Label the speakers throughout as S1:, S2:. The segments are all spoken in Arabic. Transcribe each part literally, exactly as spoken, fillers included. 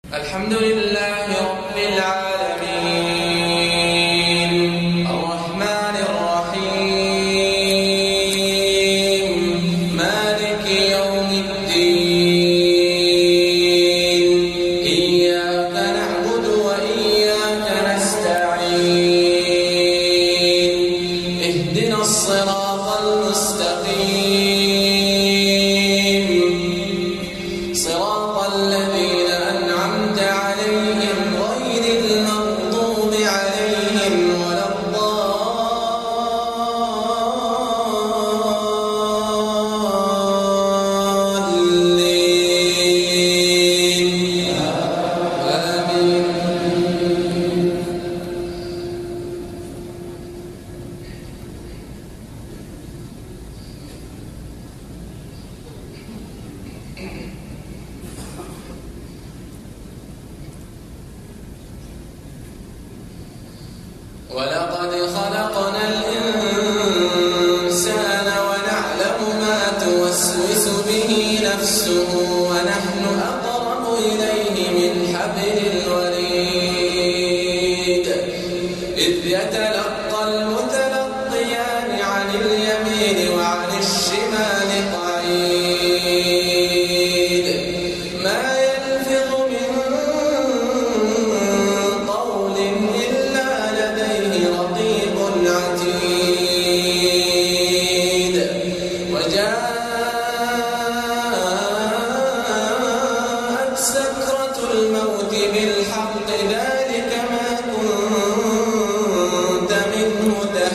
S1: الحمد لله رب العالمين الرحمن الرحيم مالك يوم الدين إياك نعبد وإياك نستعين اهدنا الصراط المستقيم صراط الذين أنعمت عليهم غير المغضوب عليهم ولا الضالين آمين. ولقد خلقنا الإنسان ونعلم ما توسوس به نفسه ونحن أقرب إليه من حبل الوريد إذ يتلقى المتلقيان عن اليمين وعن الشمال قعيد ما يلفظ من قول إلا لديه رقيب عتيد وجاءت سكرة الموت بالحق ذلك ما كنت منه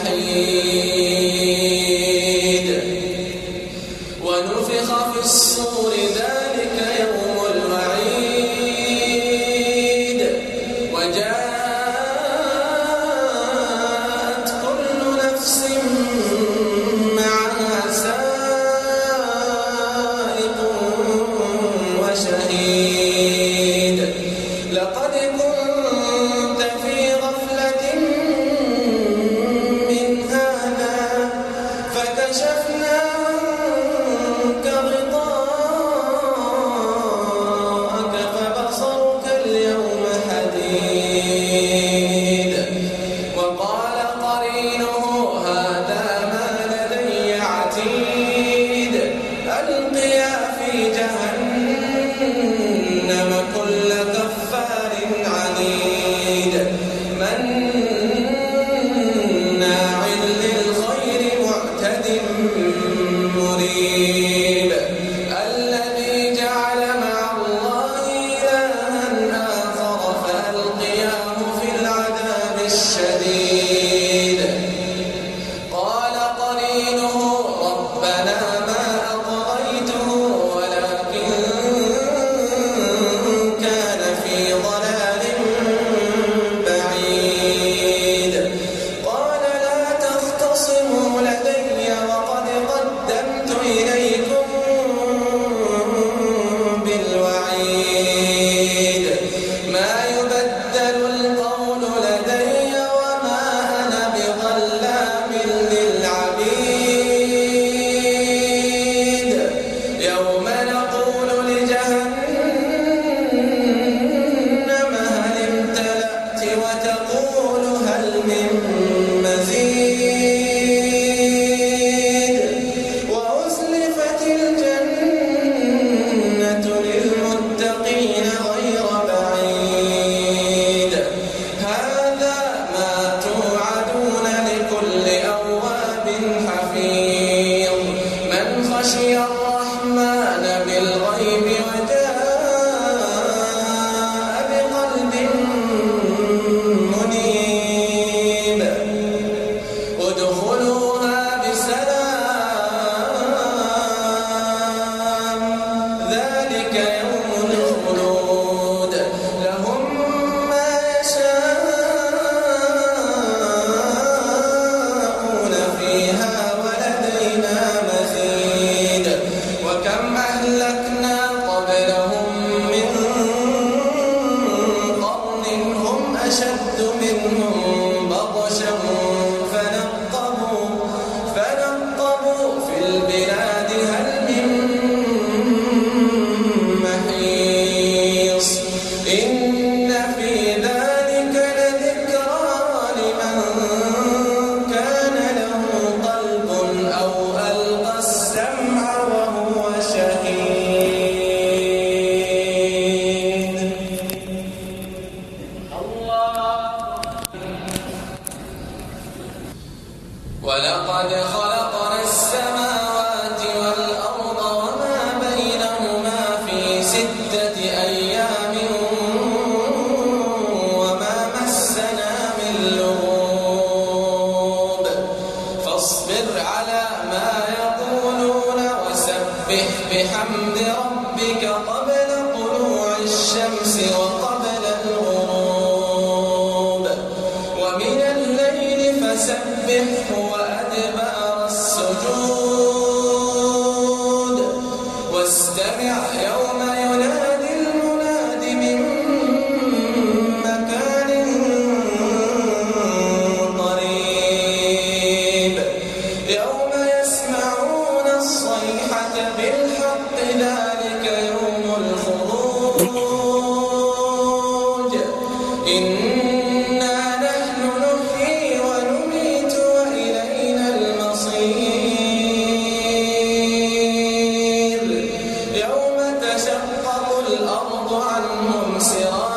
S1: تحيد ونفخ في الصور ذلك يوم الوعيد وجاءت كل نفس معها سائق وشهيد لقد كنتم إن في ذلك لذكرى لمن كان له قلب أو ألقى السمع وهو شهيد. ولقد خلقنا السماوات والأرض وما بينهما في ستة أيام وما مسنا من لغوب فاصبر على ما يقولون وسبح بحمد ربك قبل طلوع الشمس وقبل الغروب ومن الليل فسبحه وأدبار السجود واستمع يوم ينادي المناد من مكان قريب يوم يسمعون الصيحة بالحق ذلك يوم الخروج إنا نحن نحيي ونميت وإلينا المصير يوم تشقق الأرض عنهم سراجا